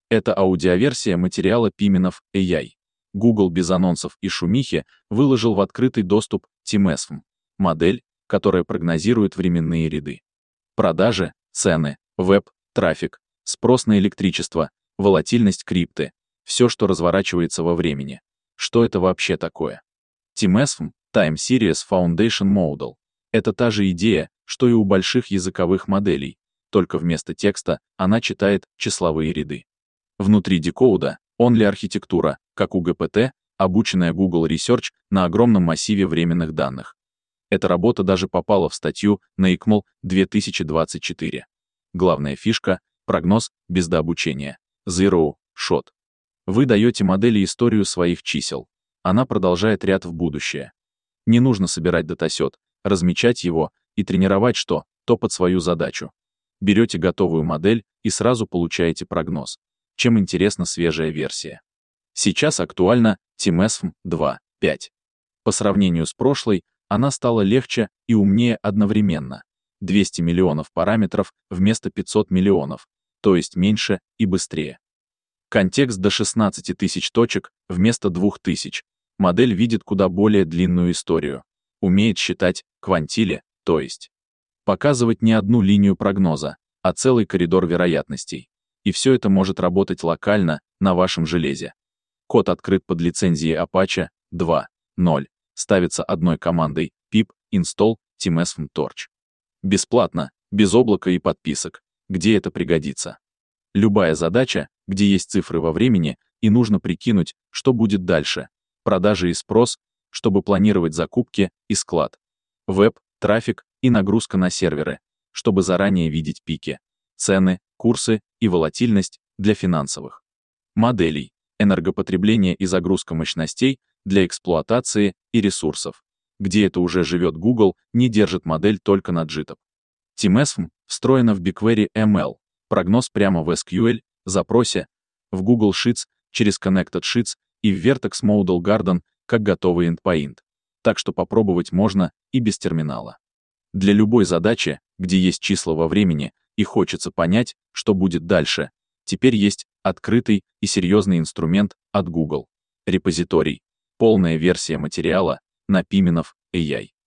Это аудиоверсия материала Piminov AI. Google без анонсов и шумихи выложил в открытый доступ TMSFM, модель, которая прогнозирует временные ряды. Продажи, цены, веб, трафик, спрос на электричество, волатильность крипты, все, что разворачивается во времени. Что это вообще такое? TMSFM Time Series Foundation Model. Это та же идея, что и у больших языковых моделей, только вместо текста она читает числовые ряды. Внутри декоуда only-архитектура, как у ГПТ, обученная Google Research на огромном массиве временных данных. Эта работа даже попала в статью на ECML 2024. Главная фишка — прогноз без дообучения. Zero shot. Вы даете модели историю своих чисел. Она продолжает ряд в будущее. Не нужно собирать датасет, размечать его и тренировать что-то под свою задачу. Берете готовую модель и сразу получаете прогноз. Чем интересна свежая версия. Сейчас актуальна TMSFM 2.5. По сравнению с прошлой, она стала легче и умнее одновременно. 200 миллионов параметров вместо 500 миллионов, то есть меньше и быстрее. Контекст до 16 тысяч точек вместо 2000. Модель видит куда более длинную историю. Умеет считать квантили, то есть показывать не одну линию прогноза, а целый коридор вероятностей. И все это может работать локально, на вашем железе. Код открыт под лицензией Apache 2.0. Ставится одной командой pip install TMSFM Torch. Бесплатно, без облака и подписок. Где это пригодится? Любая задача, где есть цифры во времени, и нужно прикинуть, что будет дальше. Продажи и спрос, чтобы планировать закупки и склад. Веб, трафик и нагрузка на серверы, чтобы заранее видеть пики. Цены, курсы и волатильность для финансовых моделей, энергопотребление и загрузка мощностей для эксплуатации и ресурсов. Где это уже живет Google, не держит модель только на JITOP. TMSFM встроена в BigQuery ML, прогноз прямо в SQL, запросе, в Google Sheets через Connected Sheets и в Vertex Model Garden как готовый endpoint. Так что попробовать можно и без терминала. Для любой задачи, где есть числа во времени, и хочется понять, что будет дальше, теперь есть открытый и серьезный инструмент от Google. Репозиторий. Полная версия материала на Piminov AI.